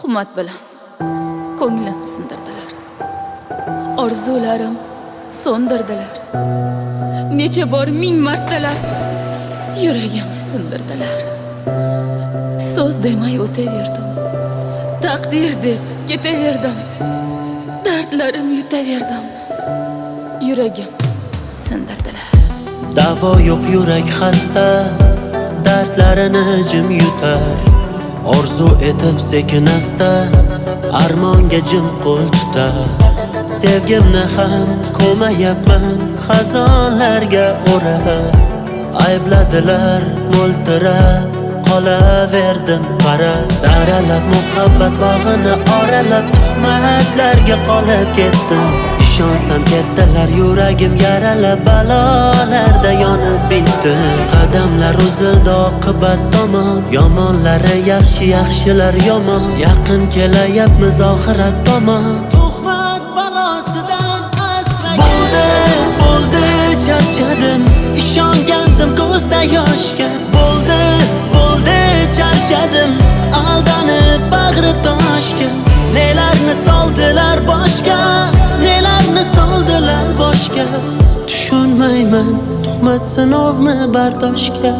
Tuhmat bilan ko'nglim sindirdilar. Orzularim so'ndirdilar. Necha bor ming martalab yuragimni sindirdilar. So'z demay o'taverdim. Taqdir deb ketaverdim. Dardlarim yutaverdim. Yuragim sindirdilar. Davo yo'q, yurak xasta, dardlarini jim yutar. Orzu etib sekin asta, armonga jim qo'l tutar. Sevgimni ham ko'mayapman, xazonlarga o'rab. Aybladilar mo'ltirab, qolaverdim para. Saralab muhabbat bog'ini oralab, tuhmatlarga qolib ketdim. Ishonsam ketdilar, yuragim yaralab, balolarda yonib bitdi. Qadamlar uzildi oqibat tomon, yomonlari yaxshi, yaxshilar yomon. Yaqin kelayapmiz oxirat tomon. Tuhmat balosidan asragin. Bo'ldi, charchadim, ishongandim ko'zda yoshga. Bo'ldi, charchadim, aldanib bag'ri toshga. Nelarni soldilar boshga, nelarni soldilar boshga. Tushunmayman, tuhmat sinovmi bardoshga.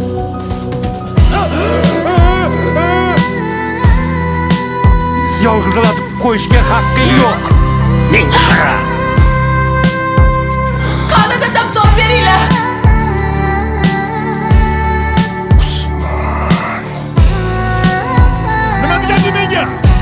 Yolg'izlatib qo'yishga haqqing yo'q. Men xira. Qani dadam top beringlar. Nima degandi menga?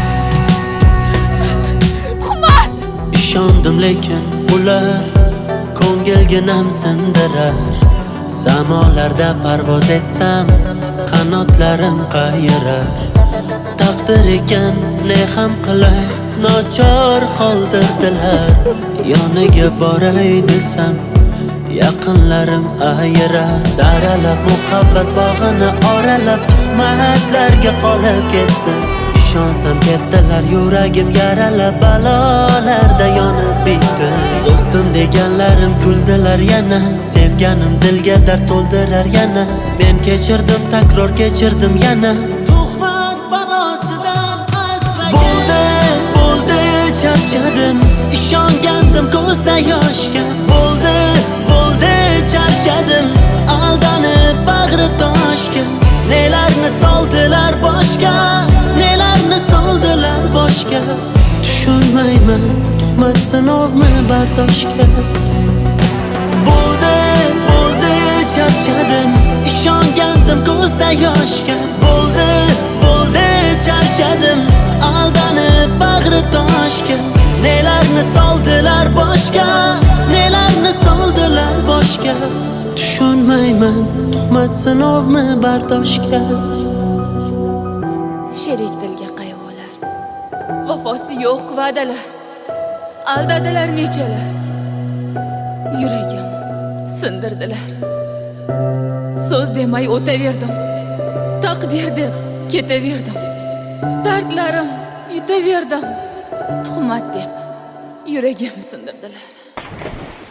Ishondim lekin ular ko'ngilginam sindirar. Samolarda parvoz etsam qanotlarim qayirar. Taqdir ekan ne ham qilay, nochor qoldirdilar. Yoniga boray desam yaqinlarim ayirar. Saralab muhabbat bog'ini oralab, tuhmatlarga qolib ketdi. Ishonsam ketdilar, yuragim yaralab, balolarda yonib bitdi. Do'stim deganlarim kuldilar yana, sevganim dilga dard to'ldirar yana. Men kechirdim, takror kechirdim yana. Tuhmat balosidan asragin. Bo'ldi, charchadim, ishongandim ko'zda yoshga. Bo'ldi, charchadim, aldanib bag'ri toshga. Nelarni soldilar boshga, nelarni soldilar boshga. Tushunmayman, tuhmat sinovmi bardoshga. Bo'ldi, charchadim, ishongandim ko'zda yoshga. Bo'ldi, charchadim, aldanib bag'ri toshga. Nelarni soldilar boshga, nelarni soldilar boshga. Tushunmayman, tuhmat sinovmi bardoshga. Sherik dilga qayg'ular, vafosi yo'q va'dalar, aldadilar nechalar. Yuragim sindirdilar. So'z demay o'taverdim. Taqdir deb ketaverdim. Dardlarim yutaverdim. Tuhmat deb yuragim sindirdilar.